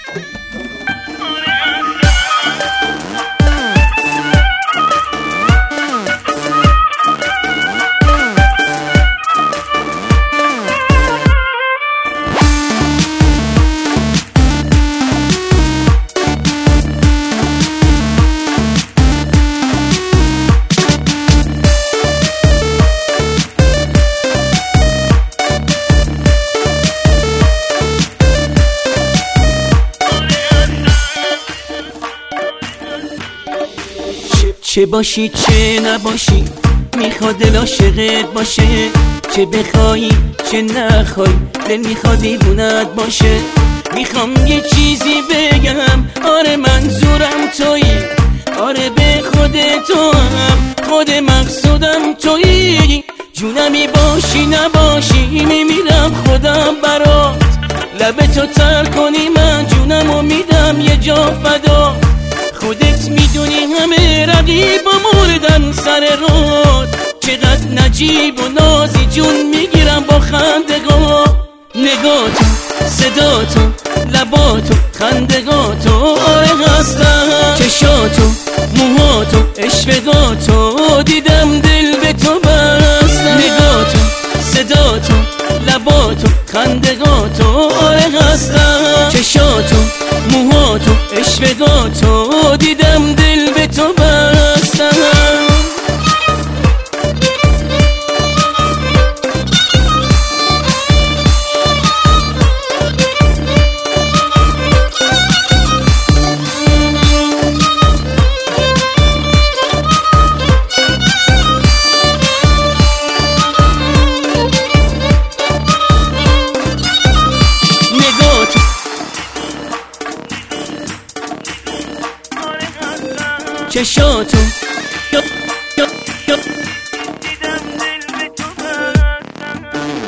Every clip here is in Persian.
چه باشی چه نباشی میخواد دل عاشقت باشه، چه بخوایی چه نخوای دل میخواد دیوونت باشه. میخوام یه چیزی بگم، آره منظورم تویی، آره به خود تو هم خود مقصودم تویی. جونمی باشی نباشی میمیرم خودم برات، لب تو تر کنی من جونمو میدم یه جا فدا. خودت میدونی همه رقیبا مردن سر رود، چقدر نجیب و نازی جون میگیرم با خندگاه. نگاتو صداتو لباتو خندگاتو آره هستم، چشاتو موهاتو اشفقاتو دیدم دل به تو بستم. نگاتو صداتو لباتو خندگاتو آره هستم، چشاتو موهاتو اشفقاتو دیدم دل به تو بستم. چشاتو دیدم دل به تو بستم.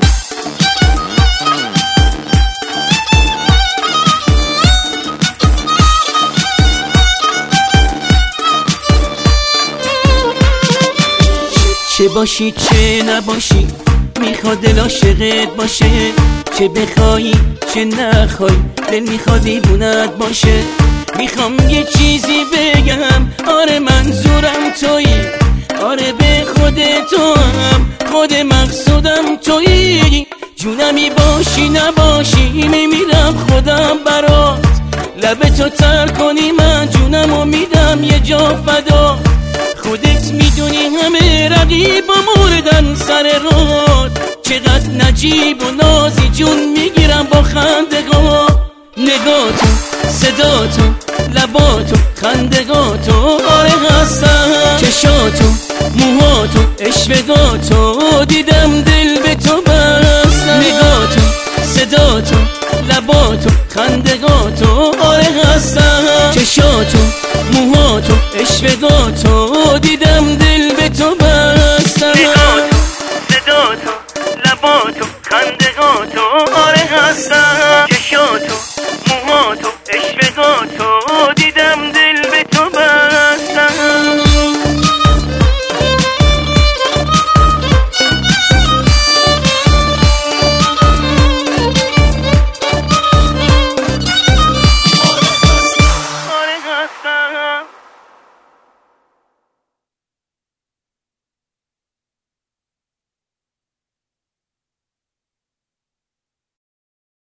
چه باشی چه نباشی میخواد دل عاشقت باشه، چه بخوایی چه نخوای دل میخواد دیوونت باشه. میخوام یه چیزی بگم، آره منظورم تویی، آره به خود تو هم خود مقصودم تویی. جونمی باشی نباشی میمیرم خودم برات، لب تو تر کنی من جونمو میدم یه جا فدا. خودت میدونی همه رقیبا مردن سر رود، چقدر نجیب و نازی جون میگیرم با خندگاه. نگاتو صداتو لباتو خندگاتو آره هستم، چشاتو موهاتو اشفقاتو دیدم دل به تو بستم. نگاتو صداتو لباتو خندگاتو آره هستم، چشاتو موهاتو اشفقاتو